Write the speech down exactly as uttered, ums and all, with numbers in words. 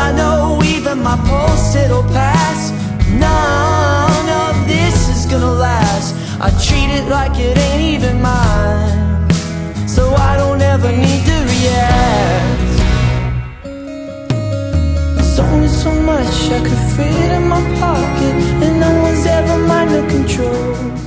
I know even my pulse, it'll pass. None of this is gonna last. I treat it like it ain't even mine, so I don't ever need to react. There's only so much I could fit in my pocket, and no one's ever mind to control.